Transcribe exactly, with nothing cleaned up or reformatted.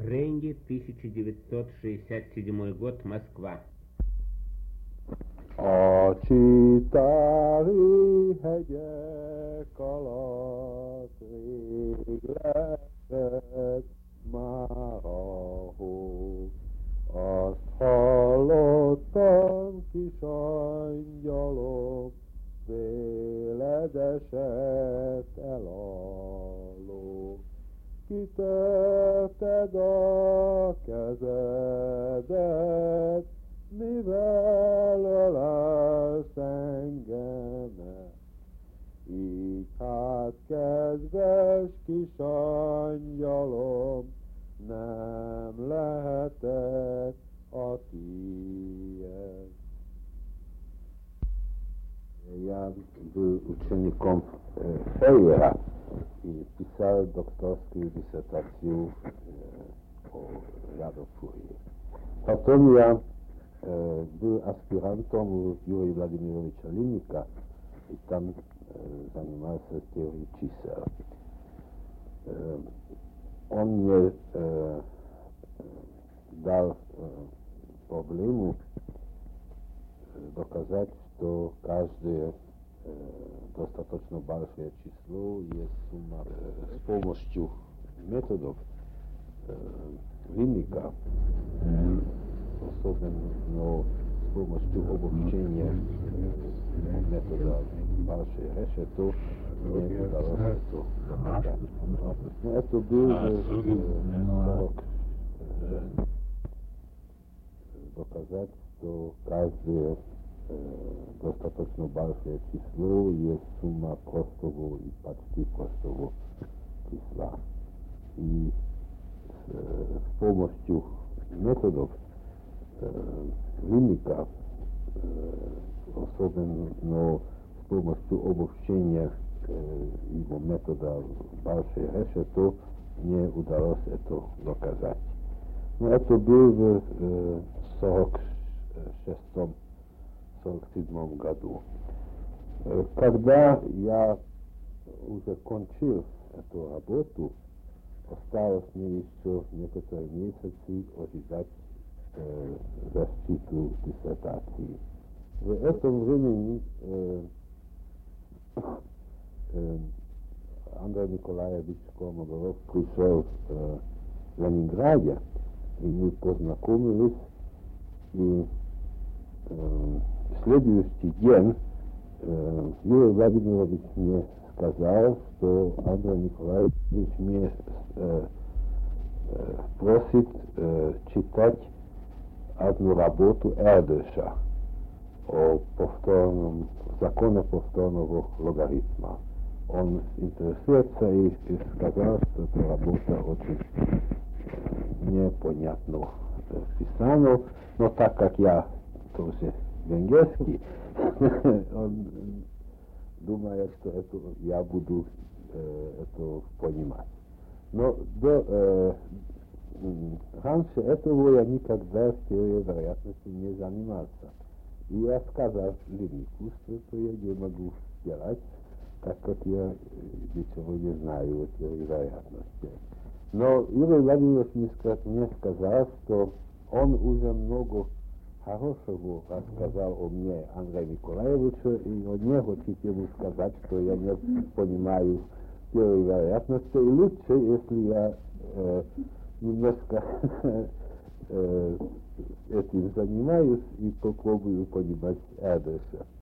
Ренги, тысяча девятьсот шестьдесят седьмой год, Москва. A csitári hegyek alatt rég lesett már a hó. Azt hallottam, kis angyalom, tőled esett el a ló. Kitörted a kezedet, mivel ölelsz engemet. Így hát, kedves kis angyalom, nem lehetek a tiéd. Я был учеником Фейера и писал докторскую диссертацию о ряду Фурье. Потом я э, был аспирантом у Юрия Владимировича Линника и там э, занимался теорией чисел. Э, он мне э, дал э, проблему доказать, что каждое э, достаточно большое число есть сумма э, с помощью методов э, Линника, особенно с помощью обобщения метода большой решето, не удалось это доказать. Но это был сорок доказать, что каждое достаточно большое число есть сумма простого и почти простого числа. И с, с помощью методов э, Линника, э, особенно с помощью обобщения э, его метода большой решето, не удалось это доказать. Но это было в э, сорок шестом сорок седьмом году. Когда я уже кончил эту работу, осталось мне еще некоторые месяцы ожидать э, защиту диссертации. В этом времени э, э, Андрей Николаевич Колмогоров пришел э, в Ленинграде, и мы познакомились, и э, следующий день э, Юрий Владимирович мне сказал, что Андрей Николаевич мне э, э, просит э, читать одну работу Эрдыша о повторном, законе повторного логарифма. Он интересуется и, и сказал, что эта работа очень э, непонятно э, писана, но так как я тоже венгерский, он думает, что это, я буду э, это понимать. Но до, э, раньше этого я никогда с теорией вероятности не занимался. И я сказал Линнику, что это я не могу делать, так как я ничего не знаю о теории вероятности. Но Юрий Владимирович мне сказал, что он уже много хорошего рассказал о мне Андрею Николаевичу, и он не хочет ему сказать, что я не понимаю теорию вероятности, и лучше, если я э, немножко э, этим занимаюсь и попробую понимать Эрдыша.